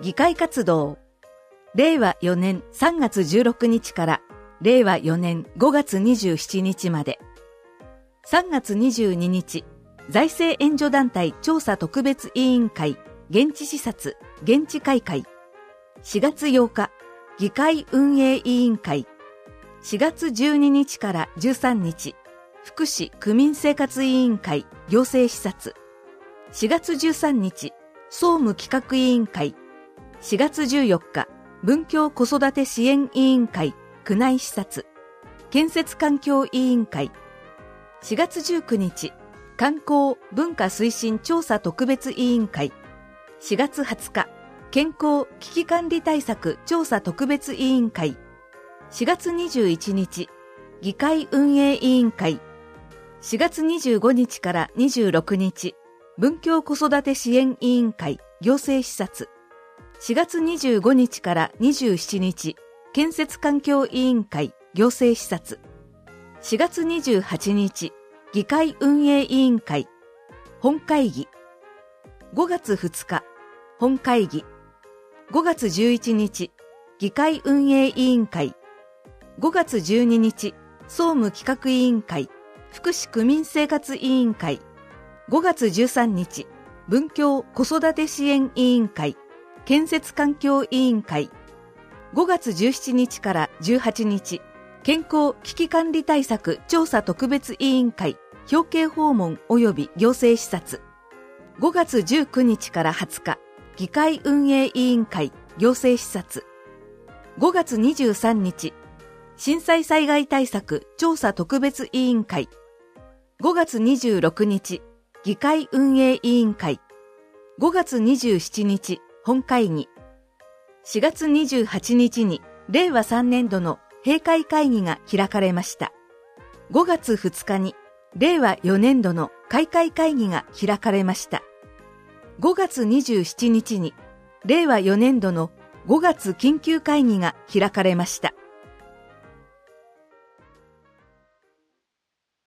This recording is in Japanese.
議会活動。令和4年3月16日から令和4年5月27日まで。3月22日、財政援助団体調査特別委員会、現地視察、現地開会。4月8日、議会運営委員会。4月12日から13日、福祉区民生活委員会、行政視察。4月13日、総務企画委員会。4月14日、文教子育て支援委員会、区内視察。建設環境委員会。4月19日、観光文化推進調査特別委員会。4月20日、健康危機管理対策調査特別委員会。4月21日、議会運営委員会。4月25日から26日、文教子育て支援委員会、行政視察。4月25日から27日、建設環境委員会、行政視察。4月28日、議会運営委員会、本会議。5月2日、本会議。5月11日、議会運営委員会。5月12日、総務企画委員会、福祉区民生活委員会。5月13日、文教子育て支援委員会、建設環境委員会。5月17日から18日、健康危機管理対策調査特別委員会、表敬訪問及び行政視察。5月19日から20日、議会運営委員会、行政視察。5月23日、震災災害対策調査特別委員会。5月26日、議会運営委員会。5月27日、本会議。4月28日に、令和3年度の閉会会議が開かれました。5月2日に、令和4年度の開会会議が開かれました。5月27日に、令和4年度の5月緊急会議が開かれました。